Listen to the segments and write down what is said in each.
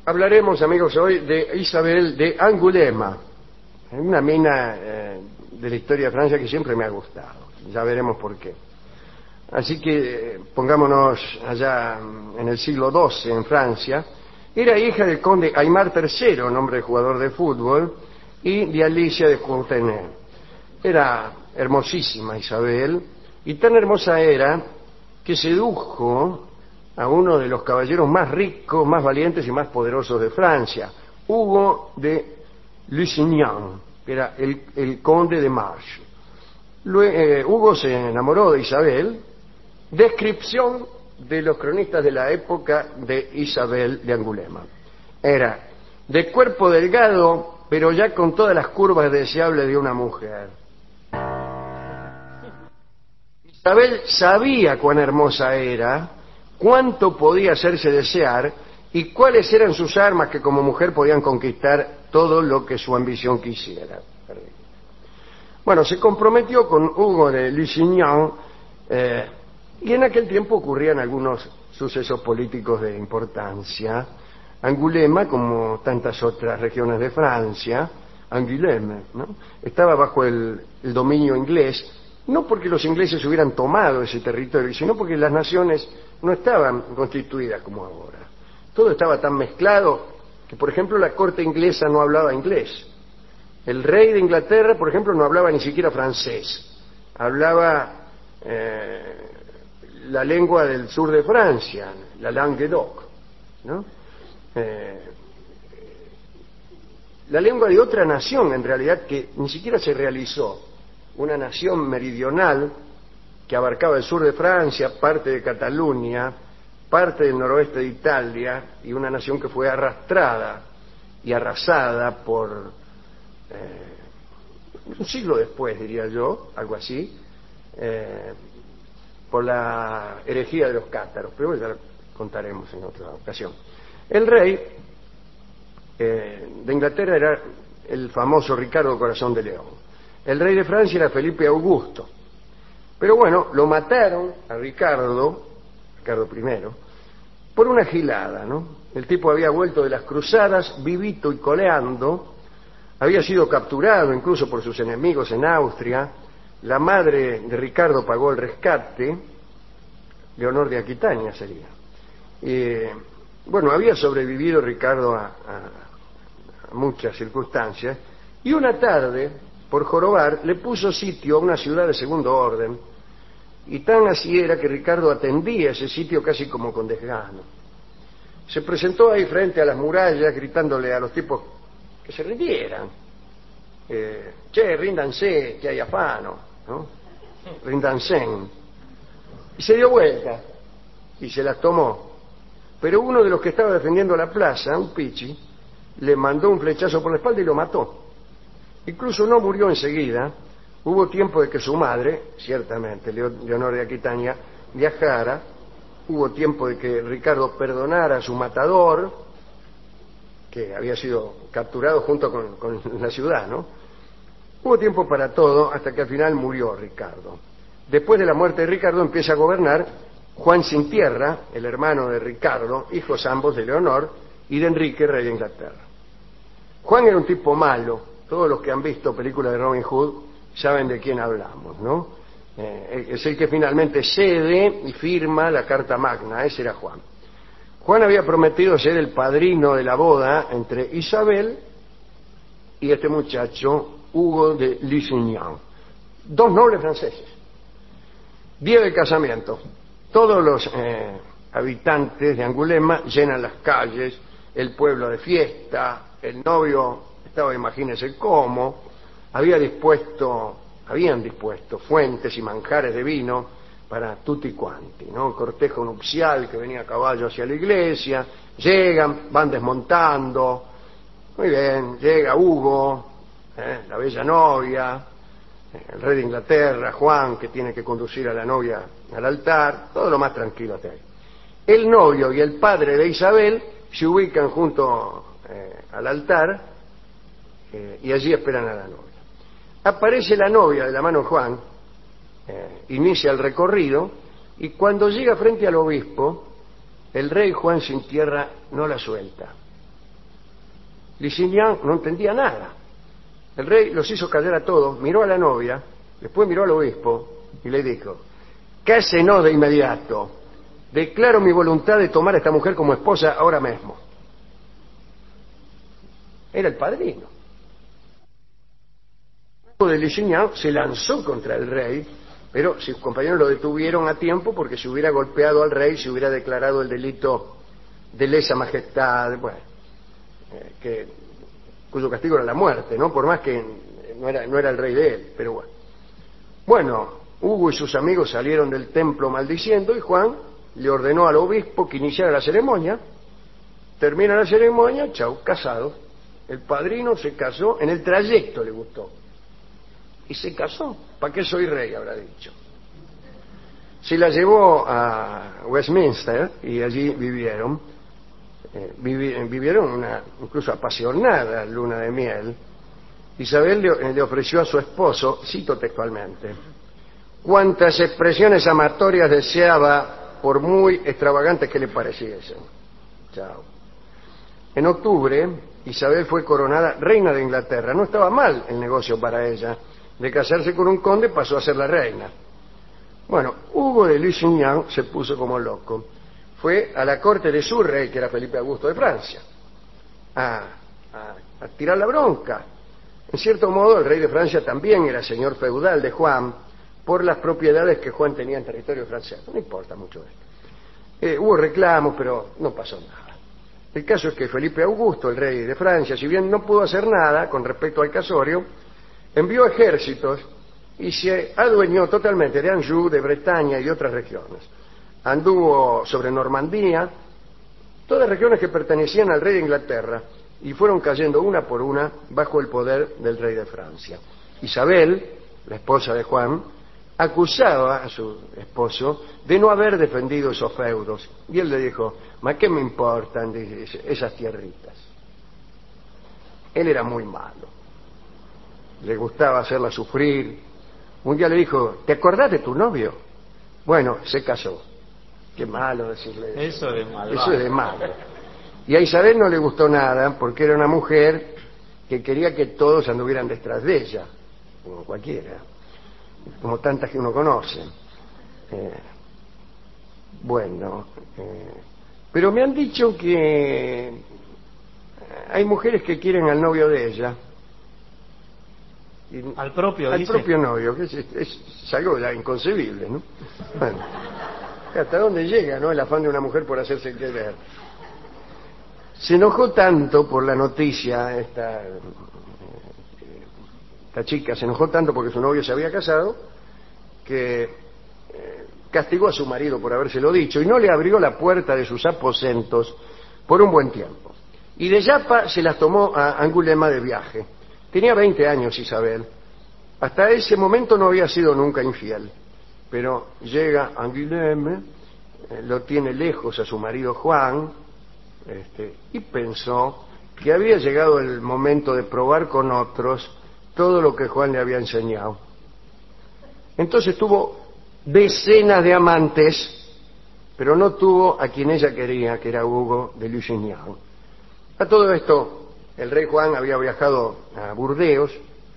Hablaremos, amigos, hoy de Isabel de Angulema, una mina de la historia de Francia que siempre me ha gustado. Ya veremos por qué. Así que pongámonos allá en el siglo XII en Francia. Era hija del conde Aymar III, nombre de jugador de fútbol, y de Alicia de Courtenay. Era hermosísima Isabel, y tan hermosa era que sedujo a uno de los caballeros más ricos, más valientes y más poderosos de Francia, Hugo de Lusignan, que era el conde de Marche. Hugo se enamoró de Isabel. Descripción de los cronistas de la época de Isabel de Angulema: era de cuerpo delgado, pero ya con todas las curvas deseables de una mujer. Isabel sabía cuán hermosa era, cuánto podía hacerse desear y cuáles eran sus armas que como mujer podían conquistar todo lo que su ambición quisiera. Bueno, se comprometió con Hugo de Lusignan, y en aquel tiempo ocurrían algunos sucesos políticos de importancia. Angulema, como tantas otras regiones de Francia, Angoulême, ¿no?, estaba bajo el dominio inglés, no porque los ingleses hubieran tomado ese territorio, sino porque las naciones no estaban constituidas como ahora. Todo estaba tan mezclado que, por ejemplo, la corte inglesa no hablaba inglés. El rey de Inglaterra, por ejemplo, no hablaba ni siquiera francés. Hablaba la lengua del sur de Francia, la Languedoc, ¿no? La lengua de otra nación, en realidad, que ni siquiera se realizó. Una nación meridional que abarcaba el sur de Francia, parte de Cataluña, parte del noroeste de Italia, y una nación que fue arrastrada y arrasada por un siglo después, diría yo, algo así, por la herejía de los cátaros, pero ya lo contaremos en otra ocasión. El rey de Inglaterra era el famoso Ricardo Corazón de León. El rey de Francia era Felipe Augusto. Pero bueno, lo mataron a Ricardo I, por una gilada, ¿no? El tipo había vuelto de las cruzadas vivito y coleando, había sido capturado incluso por sus enemigos en Austria. La madre de Ricardo pagó el rescate, Leonor de Aquitania sería. Bueno, había sobrevivido Ricardo a muchas circunstancias, y una tarde, por jorobar, le puso sitio a una ciudad de segundo orden, y tan así era que Ricardo atendía ese sitio casi como con desgano. Se presentó ahí frente a las murallas gritándole a los tipos que se rindieran. Che, ríndanse, que hay afano, ¿no? Ríndanse. Y se dio vuelta y se las tomó. Pero uno de los que estaba defendiendo la plaza, un pichi, le mandó un flechazo por la espalda y lo mató. Incluso no murió enseguida. Hubo tiempo de que su madre, ciertamente, Leonor de Aquitania, viajara. Hubo tiempo de que Ricardo perdonara a su matador, que había sido capturado junto con la ciudad, ¿no? Hubo tiempo para todo hasta que al final murió Ricardo. Después de la muerte de Ricardo empieza a gobernar Juan sin Tierra, el hermano de Ricardo, hijos ambos de Leonor y de Enrique, rey de Inglaterra. Juan era un tipo malo. Todos los que han visto películas de Robin Hood saben de quién hablamos, ¿no? Es el que finalmente cede y firma la Carta Magna. Ese era Juan. Juan había prometido ser el padrino de la boda entre Isabel y este muchacho Hugo de Lusignan, dos nobles franceses. Día del casamiento. Todos los habitantes de Angulema llenan las calles, el pueblo de fiesta. El novio estaba, imagínense cómo, habían dispuesto fuentes y manjares de vino para tutti quanti, ¿no? Cortejo nupcial que venía a caballo hacia la iglesia. Llegan, van desmontando. Muy bien, llega Hugo, la bella novia, el rey de Inglaterra, Juan, que tiene que conducir a la novia al altar, todo lo más tranquilo hasta ahí. El novio y el padre de Isabel se ubican junto al altar, y allí esperan a la novia. Aparece la novia de la mano de Juan, inicia el recorrido, y cuando llega frente al obispo, el rey Juan sin Tierra no la suelta. Lusignan no entendía nada. El rey los hizo callar a todos, miró a la novia, después miró al obispo y le dijo: cásenos de inmediato. Declaro mi voluntad de tomar a esta mujer como esposa ahora mismo. Era el padrino. De Lusignan se lanzó contra el rey, pero sus compañeros lo detuvieron a tiempo porque si hubiera golpeado al rey, se hubiera declarado el delito de lesa majestad, bueno, cuyo castigo era la muerte, ¿no? Por más que no era el rey de él, pero bueno. Bueno, Hugo y sus amigos salieron del templo maldiciendo y Juan le ordenó al obispo que iniciara la ceremonia. Termina la ceremonia, chau, casados. El padrino se casó, en el trayecto le gustó. Y se casó. ¿Para qué soy rey?, habrá dicho. Se la llevó a Westminster y allí vivieron. Vivieron una incluso apasionada luna de miel. Isabel le ofreció a su esposo, cito textualmente: cuantas expresiones amatorias deseaba, por muy extravagantes que le pareciesen. Chao. En octubre, Isabel fue coronada reina de Inglaterra. No estaba mal el negocio para ella. De casarse con un conde pasó a ser la reina. Bueno, Hugo de Lusignan se puso como loco. Fue a la corte de su rey, que era Felipe Augusto de Francia, a tirar la bronca. En cierto modo, el rey de Francia también era señor feudal de Juan por las propiedades que Juan tenía en territorio francés. No importa mucho esto. Hubo reclamos, pero no pasó nada. El caso es que Felipe Augusto, el rey de Francia, si bien no pudo hacer nada con respecto al casorio, envió ejércitos y se adueñó totalmente de Anjou, de Bretaña y de otras regiones. Anduvo sobre Normandía, todas regiones que pertenecían al rey de Inglaterra, y fueron cayendo una por una bajo el poder del rey de Francia. Isabel, la esposa de Juan, acusaba a su esposo de no haber defendido esos feudos, y él le dijo: ¿ma qué me importan esas tierritas? Él era muy malo, le gustaba hacerla sufrir. Un día le dijo: ¿te acordás de tu novio? Bueno, se casó. Qué malo decirle eso. Eso es de malo. Y a Isabel no le gustó nada porque era una mujer que quería que todos anduvieran detrás de ella, como cualquiera, como tantas que uno conoce. Pero me han dicho que hay mujeres que quieren al novio de ella. Al propio novio, que es algo ya inconcebible, ¿no? Bueno, ¿hasta dónde llega, no, el afán de una mujer por hacerse querer? Se enojó tanto por la noticia esta chica, se enojó tanto porque su novio se había casado, que castigó a su marido por habérselo dicho y no le abrió la puerta de sus aposentos por un buen tiempo. Y de Yapa se las tomó a Angulema de viaje. Tenía 20 años Isabel. Hasta ese momento no había sido nunca infiel. Pero llega Angoulême, lo tiene lejos a su marido Juan, y pensó que había llegado el momento de probar con otros todo lo que Juan le había enseñado. Entonces tuvo decenas de amantes, pero no tuvo a quien ella quería, que era Hugo de Lusignan. A todo esto, el rey Juan había viajado a Burdeos,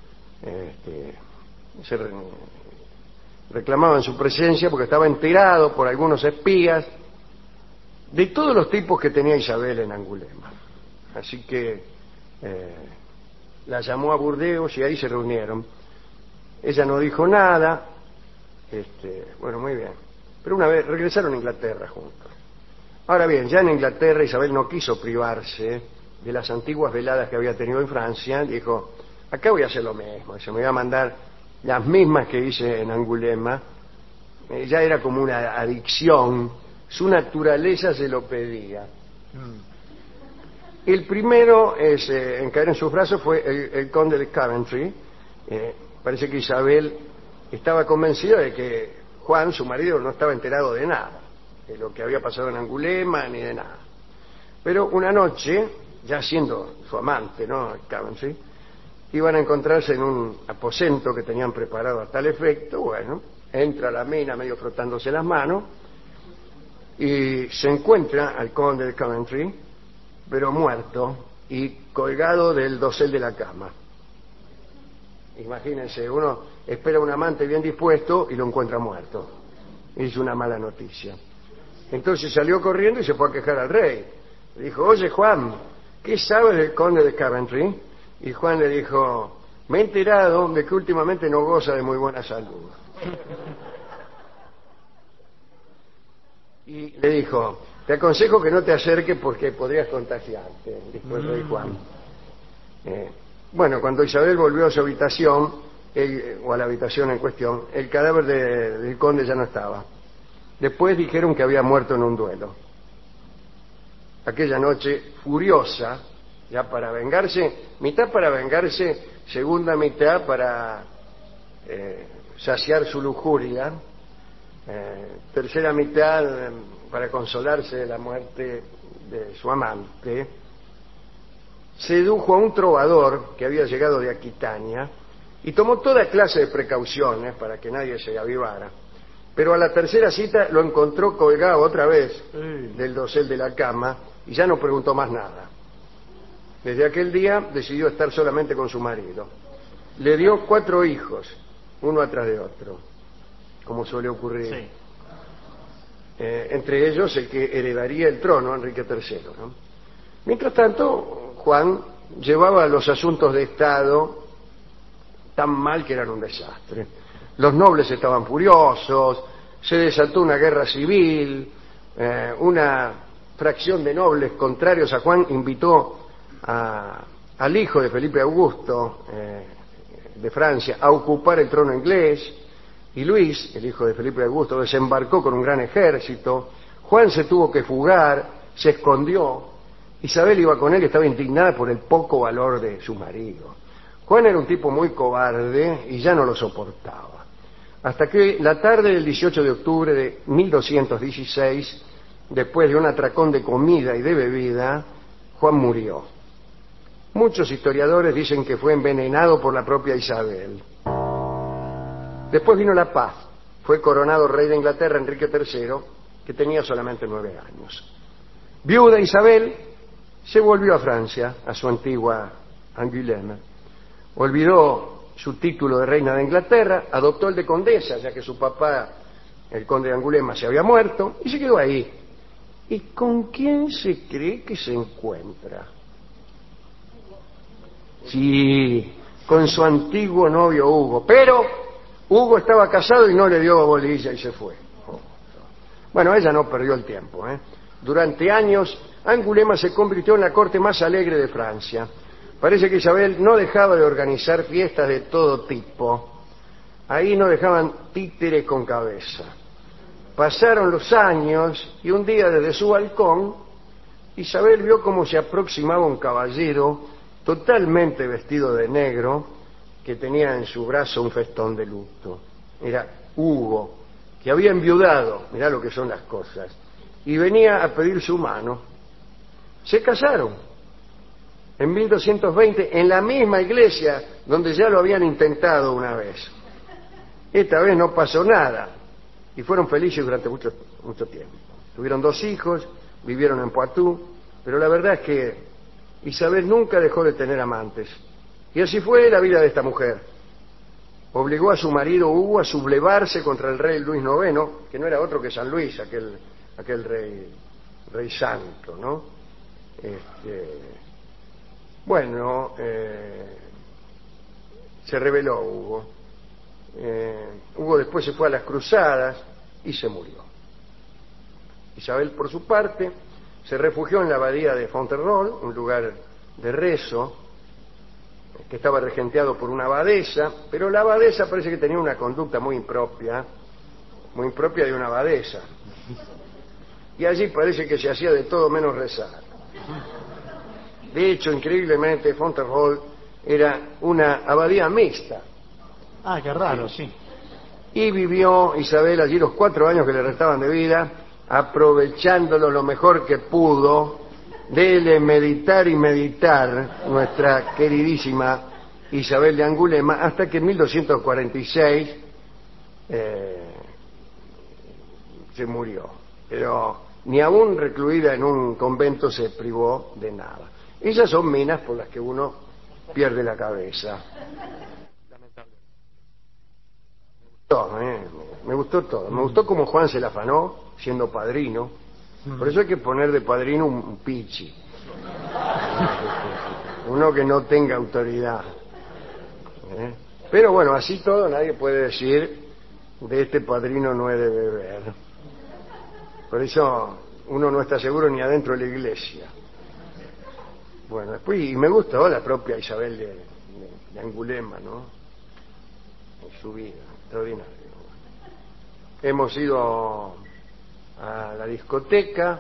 se reclamaban su presencia porque estaba enterado por algunos espías de todos los tipos que tenía Isabel en Angulema. Así que la llamó a Burdeos y ahí se reunieron. Ella no dijo nada, bueno, muy bien. Pero una vez regresaron a Inglaterra juntos. Ahora bien, ya en Inglaterra Isabel no quiso privarse de las antiguas veladas que había tenido en Francia. Dijo: acá voy a hacer lo mismo, se me voy a mandar las mismas que hice en Angulema. Ya era como una adicción, su naturaleza se lo pedía. El primero en caer en sus brazos fue el conde de Coventry. Parece que Isabel estaba convencida de que Juan, su marido, no estaba enterado de nada, de lo que había pasado en Angulema, ni de nada. Pero una noche, ya siendo su amante, ¿no?, Coventry, iban a encontrarse en un aposento que tenían preparado a tal efecto. Bueno, entra la mina medio frotándose las manos y se encuentra al conde de Coventry, pero muerto, y colgado del dosel de la cama. Imagínense, uno espera a un amante bien dispuesto y lo encuentra muerto. Es una mala noticia. Entonces salió corriendo y se fue a quejar al rey. Le dijo: oye, Juan, ¿qué sabes del conde de Coventry? Y Juan le dijo: me he enterado de que últimamente no goza de muy buena salud. Y le dijo: te aconsejo que no te acerques porque podrías contagiarte, dijo el rey Juan. Bueno, cuando Isabel volvió a su habitación, o a la habitación en cuestión, el cadáver del conde ya no estaba. Después dijeron que había muerto en un duelo. Aquella noche, furiosa, ya para vengarse, mitad para vengarse, segunda mitad para saciar su lujuria, tercera mitad para consolarse de la muerte de su amante, sedujo a un trovador que había llegado de Aquitania y tomó toda clase de precauciones para que nadie se avivara. Pero a la tercera cita lo encontró colgado otra vez del dosel de la cama y ya no preguntó más nada. Desde aquel día decidió estar solamente con su marido. Le dio 4 hijos, uno atrás de otro, como suele ocurrir. Sí. Entre ellos el que heredaría el trono, Enrique III, ¿no? Mientras tanto, Juan llevaba los asuntos de Estado tan mal que eran un desastre. Los nobles estaban furiosos, se desató una guerra civil, una fracción de nobles contrarios a Juan invitó al hijo de Felipe Augusto de Francia a ocupar el trono inglés, y Luis, el hijo de Felipe Augusto, desembarcó con un gran ejército. Juan se tuvo que fugar, se escondió. Isabel iba con él y estaba indignada por el poco valor de su marido. Juan era un tipo muy cobarde y ya no lo soportaba. Hasta que la tarde del 18 de octubre de 1216, después de un atracón de comida y de bebida, Juan murió. Muchos historiadores dicen que fue envenenado por la propia Isabel. Después vino la paz. Fue coronado rey de Inglaterra Enrique III, que tenía solamente 9 años. Viuda Isabel se volvió a Francia, a su antigua Angoulême. Olvidó su título de reina de Inglaterra, adoptó el de condesa, ya que su papá, el conde de Angulema, se había muerto, y se quedó ahí. ¿Y con quién se cree que se encuentra? Sí, con su antiguo novio Hugo, pero Hugo estaba casado y no le dio bolilla y se fue. Bueno, ella no perdió el tiempo, ¿eh? Durante años, Angulema se convirtió en la corte más alegre de Francia. Parece que Isabel no dejaba de organizar fiestas de todo tipo. Ahí no dejaban títeres con cabeza. Pasaron los años y un día desde su balcón, Isabel vio cómo se aproximaba un caballero totalmente vestido de negro, que tenía en su brazo un festón de luto. Era Hugo, que había enviudado, mirá lo que son las cosas, y venía a pedir su mano. Se casaron en 1220 en la misma iglesia donde ya lo habían intentado una vez. Esta vez no pasó nada y fueron felices durante mucho tiempo. Tuvieron 2 hijos, vivieron en Poitou, pero la verdad es que Isabel nunca dejó de tener amantes. Y así fue la vida de esta mujer. Obligó a su marido Hugo a sublevarse contra el rey Luis IX, que no era otro que San Luis, aquel rey santo, ¿no? Se rebeló Hugo. Hugo después se fue a las cruzadas y se murió. Isabel, por su parte, se refugió en la abadía de Fontevraud, un lugar de rezo, que estaba regenteado por una abadesa, pero la abadesa parece que tenía una conducta muy impropia de una abadesa. Y allí parece que se hacía de todo menos rezar. De hecho, increíblemente, Fontevraud era una abadía mixta. Ah, qué raro, sí. Y vivió Isabel allí los 4 años que le restaban de vida, aprovechándolo lo mejor que pudo, de meditar y meditar nuestra queridísima Isabel de Angulema, hasta que en 1246 se murió. Pero ni aún recluida en un convento se privó de nada. Esas son minas por las que uno pierde la cabeza. Me gustó todo. Me gustó como Juan se la afanó siendo padrino. Por eso hay que poner de padrino un pichi. Uno que no tenga autoridad. Pero bueno, así todo nadie puede decir de este padrino no he de beber. Por eso uno no está seguro ni adentro de la iglesia. Bueno, después, y me gustó la propia Isabel de Angulema, ¿no? En su vida, extraordinario. Hemos ido a la discoteca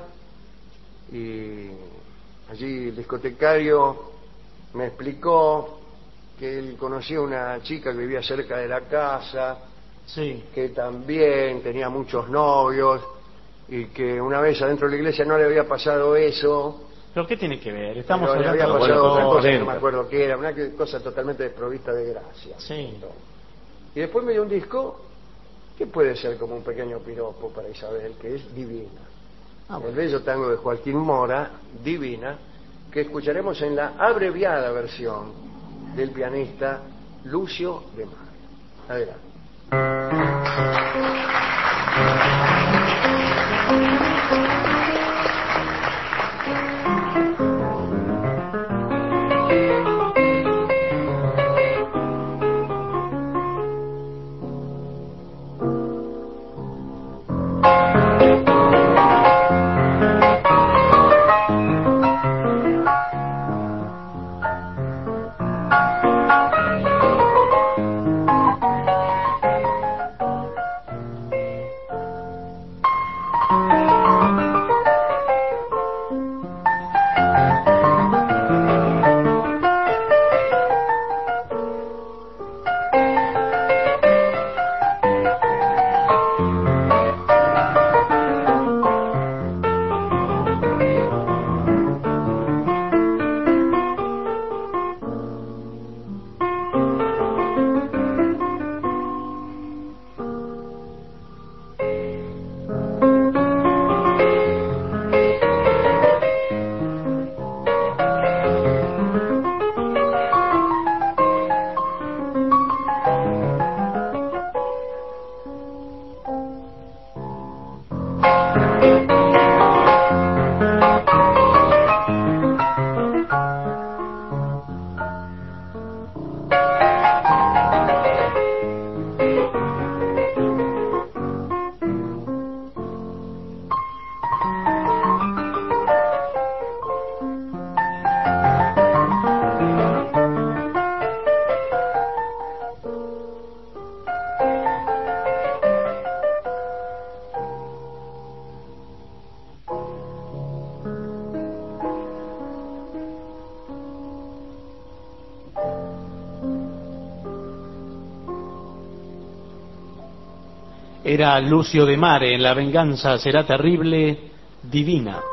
y allí el discotecario me explicó que él conocía una chica que vivía cerca de la casa, Sí. que también tenía muchos novios y que una vez adentro de la iglesia no le había pasado eso. ¿Pero qué tiene que ver? Estamos Pero le hablando había de pasado otra cosa que no adentro. me acuerdo qué era, una cosa totalmente desprovista de gracia. Sí. Y después me dio un disco que puede ser como un pequeño piropo para Isabel, que es Divina. El bello tango de Joaquín Mora, Divina, que escucharemos en la abreviada versión del pianista Lucio de Mar. Adelante. Era Lucio de Mare en La venganza será terrible, Divina.